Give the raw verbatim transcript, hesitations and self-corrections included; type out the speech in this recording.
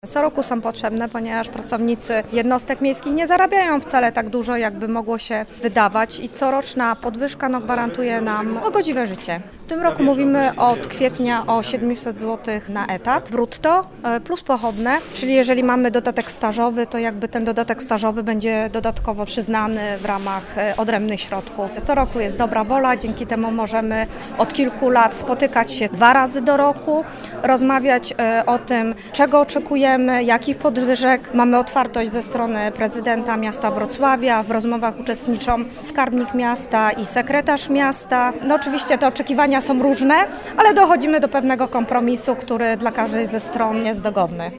Co roku są potrzebne, ponieważ pracownicy jednostek miejskich nie zarabiają wcale tak dużo, jakby mogło się wydawać i coroczna podwyżka no, gwarantuje nam no, godziwe życie. W tym roku mówimy od kwietnia o siedemset złotych na etat brutto plus pochodne, czyli jeżeli mamy dodatek stażowy, to jakby ten dodatek stażowy będzie dodatkowo przyznany w ramach odrębnych środków. Co roku jest dobra wola, dzięki temu możemy od kilku lat spotykać się dwa razy do roku, rozmawiać o tym, czego oczekujemy, jakich podwyżek. Mamy otwartość ze strony prezydenta miasta Wrocławia. W rozmowach uczestniczą skarbnik miasta i sekretarz miasta. No oczywiście te oczekiwania są różne, ale dochodzimy do pewnego kompromisu, który dla każdej ze stron jest dogodny.